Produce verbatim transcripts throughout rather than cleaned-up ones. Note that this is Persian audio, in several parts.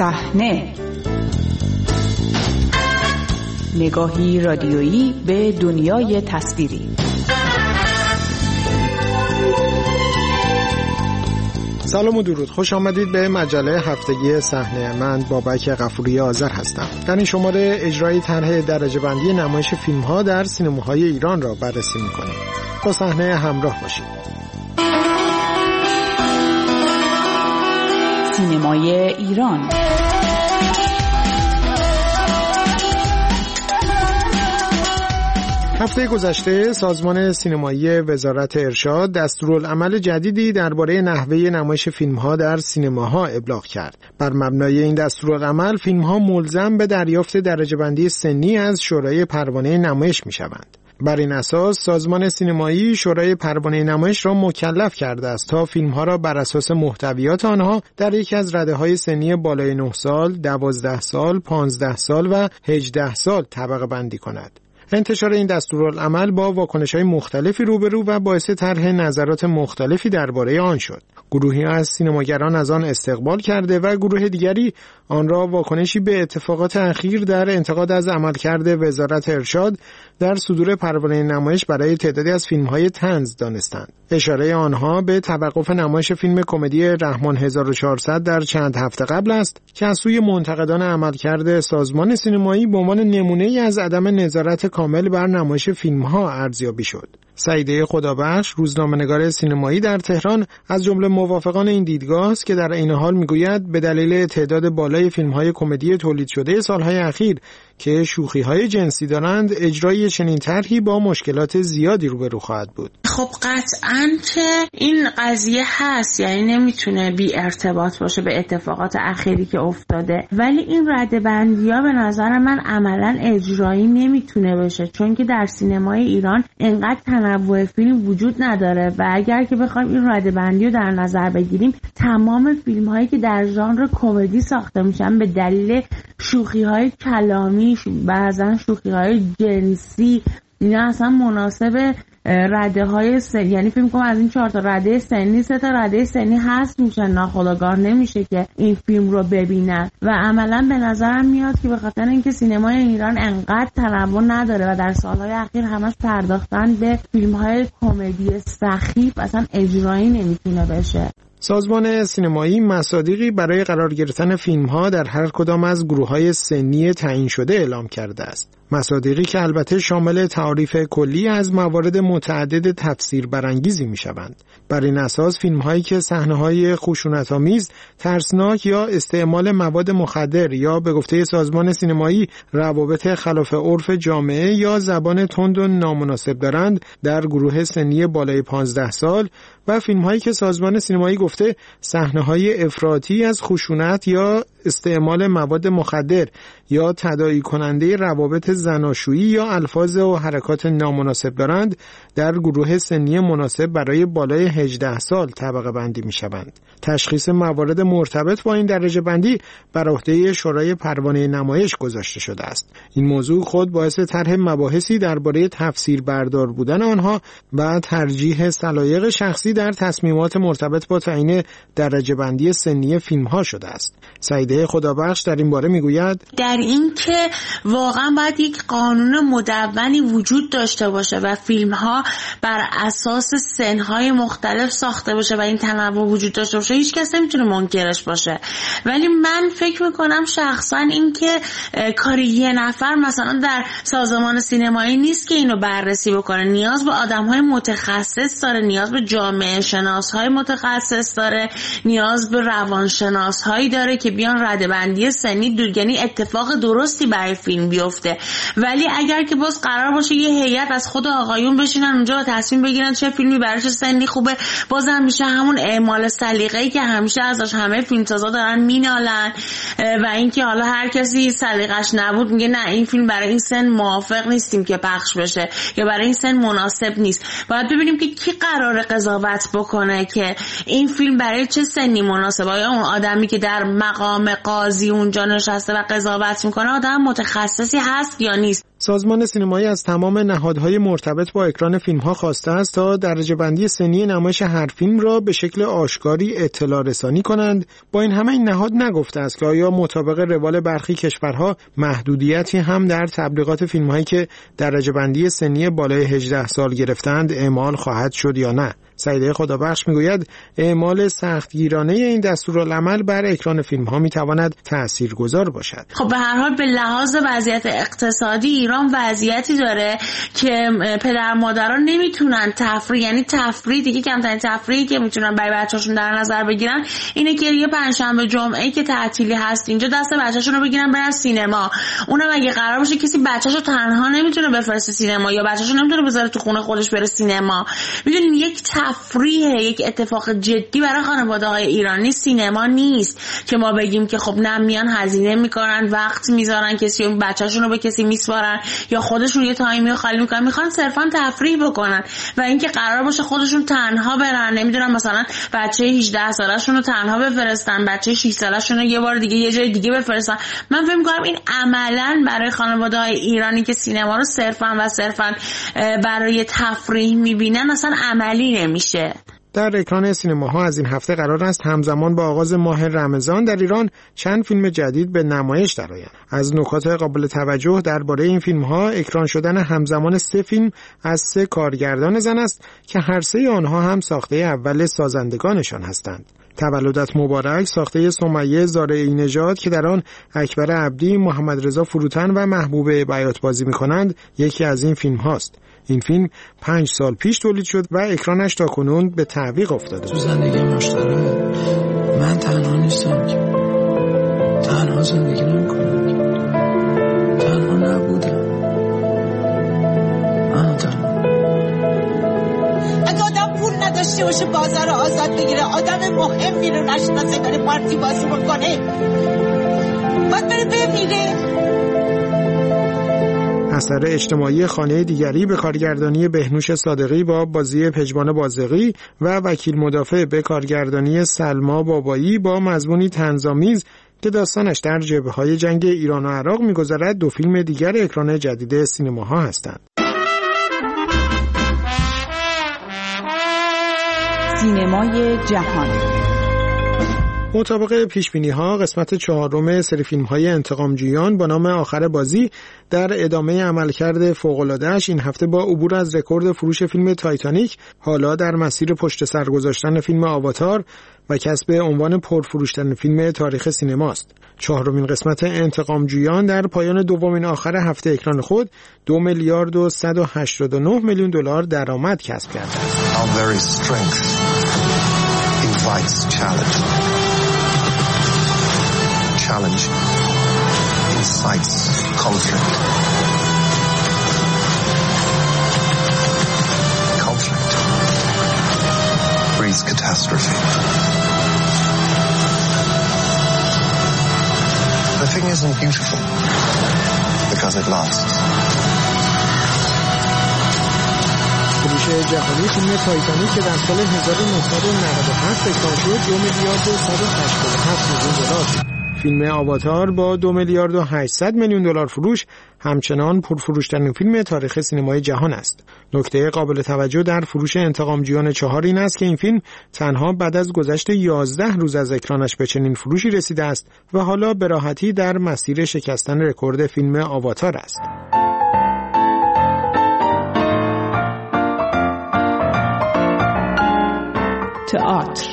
صحنه، نگاهی رادیویی به دنیای تصویری. سلام و درود، خوش آمدید به مجله هفتگی صحنه. من بابک غفوری آذر هستم. در این شماره اجرای طرح درجه بندی نمایش فیلم ها در سینماهای ایران را بررسی می‌کنیم. با صحنه همراه باشید. سینمای ایران. هفته گذشته سازمان سینمایی وزارت ارشاد دستورالعمل جدیدی درباره نحوه نمایش فیلم‌ها در سینماها ابلاغ کرد. بر مبنای این دستورالعمل فیلم‌ها ملزم به دریافت درجه بندی سنی از شورای پروانه نمایش می‌شوند. بر این اساس سازمان سینمایی شورای پروانه نمایش را مکلف کرده است تا فیلم‌ها را بر اساس محتویات آنها در یکی از رده‌های سنی بالای نه سال، دوازده سال، پانزده سال و هجده سال طبقه بندی کند. انتشار این دستورالعمل با واکنش‌های مختلفی روبرو و باعث طرح نظرات مختلفی درباره آن شد. گروهی از سینماگران از آن استقبال کرده و گروه دیگری آن را واکنشی به اتفاقات اخیر در انتقاد از عملکرد وزارت ارشاد در صدور پروانه نمایش برای تعدادی از فیلم‌های طنز دانستند. اشاره آنها به توقف نمایش فیلم کمدی رحمان هزار و چهارصد در چند هفته قبل است که از سوی منتقدان عملکرد سازمان سینمایی به عنوان نمونه‌ای از عدم نظارت کامل بر نمایش فیلم‌ها ارزیابی شد. سعیده خدابخش، روزنامه‌نگار سینمایی در تهران، از جمله موافقان این دیدگاه است که در این حال میگوید به دلیل تعداد بالای فیلم‌های کمدی تولید شده سال‌های اخیر که شوخی‌های جنسی دارند، اجرای چنین طرحی با مشکلات زیادی روبرو خواهد بود. خب قطعاً که این قضیه هست، یعنی نمیتونه بی ارتباط باشه به اتفاقات اخیری که افتاده، ولی این ردبندی‌ها به نظر من عملاً اجرایی نمیتونه بشه، چون که در سینمای ایران اینقدر تنوع فیلم وجود نداره و اگر که بخوایم این ردبندی رو در نظر بگیریم، تمام فیلم‌هایی که در ژانر کمدی ساخته میشن به دلیل شوخی‌های کلامی، بعضن شوخی‌های جنسی، اینا اصلا مناسب رده های سنی، یعنی فیلم کنم از این چهار تا رده سنی سه تا رده سنی هست میشن، ناخودآگاه نمیشه که این فیلم رو ببینن و عملا به نظرم میاد که به خاطر اینکه سینمای ایران انقدر تنوع نداره و در سالهای اخیر همش پرداختن به فیلم های کمدی سخیف، اصلا اجرایی نمیتونه بشه. سازمان سینمایی مصادیقی برای قرار گرفتن فیلم‌ها در هر کدام از گروه‌های سنی تعیین شده اعلام کرده است. مصادیقی که البته شامل تعاریف کلی از موارد متعدد تفسیر برانگیزی می‌شوند. بر این اساس فیلم‌هایی که صحنه‌های خشونت‌آمیز، ترسناک یا استعمال مواد مخدر یا به گفته سازمان سینمایی روابط خلاف عرف جامعه یا زبان تند و نامناسب دارند در گروه سنی بالای پانزده سال و فیلم‌هایی که سازمان سینمایی گفته صحنه‌های افراطی از خشونت یا استعمال مواد مخدر یا تداعی کننده روابط زناشویی یا الفاظ و حرکات نامناسب دارند در گروه سنی مناسب برای بالای هجده سال طبقه بندی می شوند. تشخیص موارد مرتبط با این درجه بندی بر عهده شورای پروانه نمایش گذاشته شده است. این موضوع خود باعث طرح مباحثی درباره تفسیر بردار بودن آنها و ترجیح سلایق شخصی در تصمیمات مرتبط با تعیین درجه بندی سنی فیلم ها شده است. سعیده خدابخش در این باره میگوید در این که واقعا باید یک قانون مدونی وجود داشته باشه و فیلم ها بر اساس سنهای مختلف ساخته باشه و این تنوع وجود داشته باشه، هیچ کس نمیتونه منکرش باشه. ولی من فکر میکنم شخصا این که کاری یه نفر مثلا در سازمان سینمایی نیست که اینو بررسی بکنه، نیاز به آدم های متخصص داره، نیاز به جامعه شناس های متخصص داره، نیاز به روانشناس هایی داره که بیان ردبندی سنی دو، یعنی اتفاق درستی برای فیلم بیفته. ولی اگر که باز قرار باشه یه هیئت از خود آقایون بشینن اونجا و تصمیم بگیرن چه فیلمی برای چه سنی خوبه، بازم میشه همون اعمال سلیقه‌ای که همیشه ازش همه فیلمسازا دارن مینالن و اینکه حالا هر کسی سلیقش نبود میگه نه این فیلم برای این سن موافق نیستیم که پخش بشه یا برای این سن مناسب نیست. باید ببینیم که کی قراره قضاوت بکنه که این فیلم برای چه سنی مناسبه. آیا اون آدمی که در مقام قاضی اونجا نشسته و قضاوت میکنه آدم متخصصی هست یا نیست. سازمان سینمایی از تمام نهادهای مرتبط با اکران فیلم‌ها خواسته است تا درجه بندی سنی نمایش هر فیلم را به شکل آشکاری اطلاع رسانی کنند. با این همه این نهاد نگفته است که آیا مطابق روال برخی کشورها محدودیتی هم در تبلیغات فیلم‌هایی که درجه بندی سنی بالای هجده سال گرفتند اعمال خواهد شد یا نه. سعیده خدابخش میگوید اعمال سختگیرانه این دستورالعمل بر اکران فیلم‌ها میتواند تاثیرگذار باشد. خب به هر حال به لحاظ وضعیت اقتصادی ایران وضعیتی داره که پدر مادران نمیتونن تفریح، یعنی تفریح دیگه کمترین تفریحی که میتونن برای بچه‌شون در نظر بگیرن اینه که یه پنجشنبه جمعه‌ای که تعطیلی هست اینجا دست بچه‌شون رو بگیرن برن سینما. اونم اگه قرار باشه کسی بچه‌شو تنها نمیتونه بفرسته سینما یا بچه‌شو نمیتونه بذاره تو خونه خودش بره سینما. میدونین یک تفریح، یک اتفاق جدی برای خانواده‌های ایرانی سینما نیست که ما بگیم که خب نه میان هزینه میکنن، وقت میذارن، کسی اون بچه‌شون رو به کسی میسپارن یا خودشون یه تایمی رو خالی میکنن، میخوان صرفا تفریح بکنن و اینکه قرار باشه خودشون تنها برن، نمیدونم مثلا بچه هجده سالشون رو تنها بفرستن، بچه شش سالشون رو یه بار دیگه یه جای دیگه بفرستن. من فکر می‌کنم این عملاً برای خانواده‌های ایرانی که سینما رو صرفا و صرفا برای تفریح میبینن اصلا عملی نمیشه. در اکران سینماها از این هفته قرار است همزمان با آغاز ماه رمضان در ایران چند فیلم جدید به نمایش درآیند. از نکات قابل توجه درباره این فیلم‌ها اکران شدن همزمان سه فیلم از سه کارگردان زن است که هر سه آنها هم ساخته اول سازندگانشان هستند. تولدت مبارک ساخته سمیه زارعی نژاد که در آن اکبر عبدی، محمد رضا فروتن و محبوب بیات بازی می‌کنند یکی از این فیلم هاست. این فیلم پنج سال پیش تولید شد و اکرانش تا کنون به تعویق افتاده. تو زندگی مشترک من تنها نیستم که تنها زندگی نمی‌کنم، تنها نبودم، من تنها. اگه آدم پول نداشته باشه بازار آزاد بگیره، آدم مهمی رو نشناسه داره پارتی بازی میکنه، باید بره بمیره. اثر اجتماعی خانه دیگری به کارگردانی بهنوش صادقی با بازی پژمان بازقی و وکیل مدافع به کارگردانی سلما بابایی با مضمونی طنزآمیز که داستانش در جبهه‌های جنگ ایران و عراق می‌گذرد دو فیلم دیگر اکران جدید سینماها هستند. سینمای جهان. مطابق پیشبینی‌ها قسمت چهارم سری فیلم‌های انتقامجویان با نام آخر بازی در ادامه عملکرد فوق‌العاده‌اش این هفته با عبور از رکورد فروش فیلم تایتانیک حالا در مسیر پشت سر گذاشتن فیلم آواتار و کسب عنوان پرفروش‌ترین فیلم تاریخ سینماست. چهارمین قسمت انتقامجویان در پایان دومین آخر هفته اکران خود دو میلیارد و صد و هشتاد و نه میلیون دلار درآمد کسب کرده است. Challenge incites conflict. Conflict breeds catastrophe. The thing isn't beautiful because it lasts. فروش جهانی فیلم تایتانیک که در سال هزار و نهصد و نود و هفت اکران شد دو میلیارد و صد و هشتاد و هفت میلیون دلار. فیلم آواتار با دو میلیارد و هشتصد میلیون دلار فروش همچنان پرفروشترین فیلم تاریخ سینمای جهان است. نکته قابل توجه در فروش انتقامجویان چهار این است که این فیلم تنها بعد از گذشت یازده روز از اکرانش به چنین فروشی رسیده است و حالا به راحتی در مسیر شکستن رکورد فیلم آواتار است. تئاتر.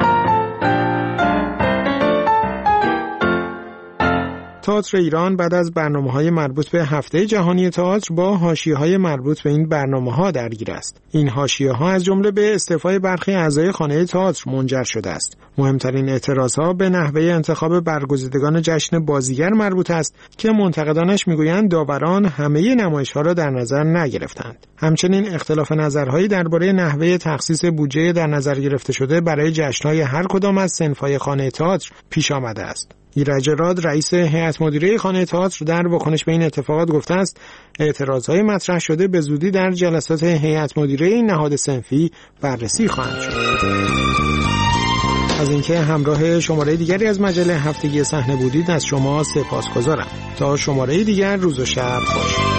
تئاتر ایران بعد از برنامه‌های مربوط به هفته جهانی تئاتر با حاشیه‌های مربوط به این برنامه‌ها درگیر است. این حاشیه‌ها از جمله به استعفای برخی اعضای خانه تئاتر منجر شده است. مهمترین اعتراضها به نحوه انتخاب برگزیدگان جشن بازیگر مربوط است که منتقدانش میگویند داوران همه نمایش‌ها را در نظر نگرفتند. همچنین اختلاف نظرهایی درباره نحوه تخصیص بودجه در نظر گرفته شده برای جشن‌های هر کدام از صنف‌های خانه تئاتر پیش آمده است. ایرج راد رئیس هیئت مدیره خانه تئاتر در واکنش به این اتفاقات گفته است اعتراضهای مطرح شده به زودی در جلسات هیئت مدیره این نهاد صنفی بررسی خواهند شد. از اینکه همراه شماره دیگری از مجله هفتگی صحنه بودید از شما سپاسگزارم. تا شماره دیگر روز و شب خوش.